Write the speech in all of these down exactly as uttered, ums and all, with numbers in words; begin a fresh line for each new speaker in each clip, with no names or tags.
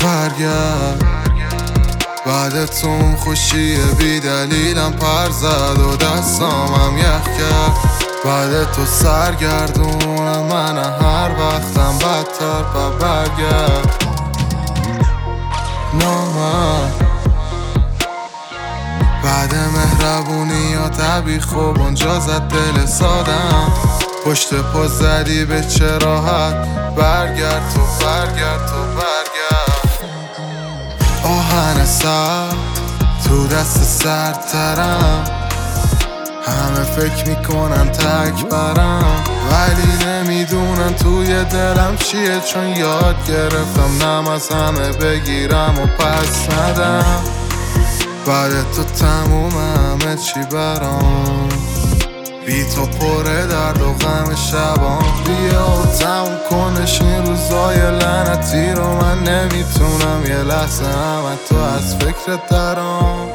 برگرد بعد تو اون خوشی بی دلیلم پر زد و دستامم یخ کرد. بعد تو سرگردونم من هر وقتم بدتر پا برگرد نامم بعد مهربونی یا طبی خوب اونجا زد دل سادم. پشت پا زدی به چه راحت برگرد تو برگرد تو برگرد. آهن سر تو دست سردترم همه فکر میکنن تک برم ولی نمیدونن توی دلم چیه چون یاد گرفتم نم از همه بگیرم و پس ندم. بعد تو تموم همه چی برام بی تو پره درد و غم شبام. بیا و تموم کنش این روزای لعنتی رو من نمیتونم یه لحظه هم تو از فکرت درام.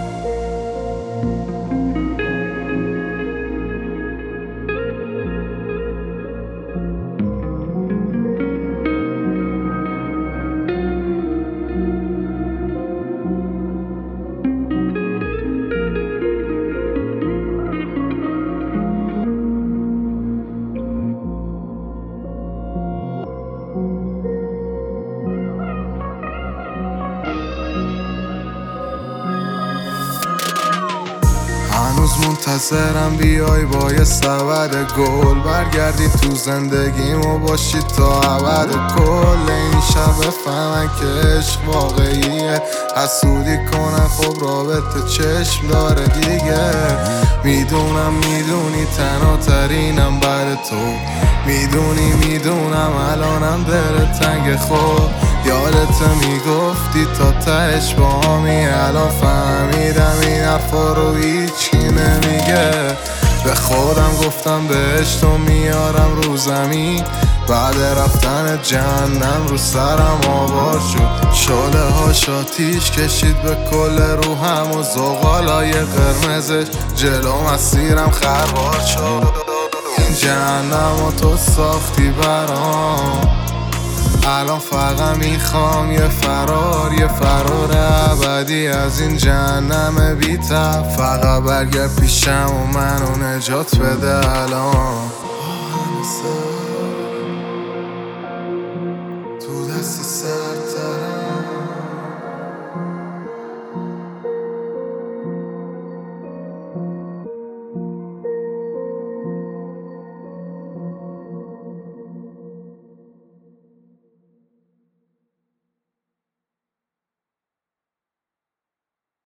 هنوز منتظرم بیای با یه سبد گل برگردی تو زندگیم و باشی تا ابد کل این شب بفهمن که عشق واقعیه. حسودی کنن خب رابطه چشم داره دیگه. میدونم میدونی تنها ترینم بعد تو میدونی میدونم الانم دل تنگ خود. یادت میگفتی تا تهش با همی الان فهمیدم این حرفا رو هیچی نمیگه. به خودم گفتم بهش تو میارم رو زمین بعد رفتن جهنم رو سرم آوار شد. شعله هاش آتیش کشید به کل روحم و زغالای قرمزش جلو مسیرم خربار شد. این جهنم و تو ساختی برام الان فقط میخوام یه فرار یه فرار ابدی از این جهنم بی تب. فقط برگرد پیشم و منو نجات بده الان.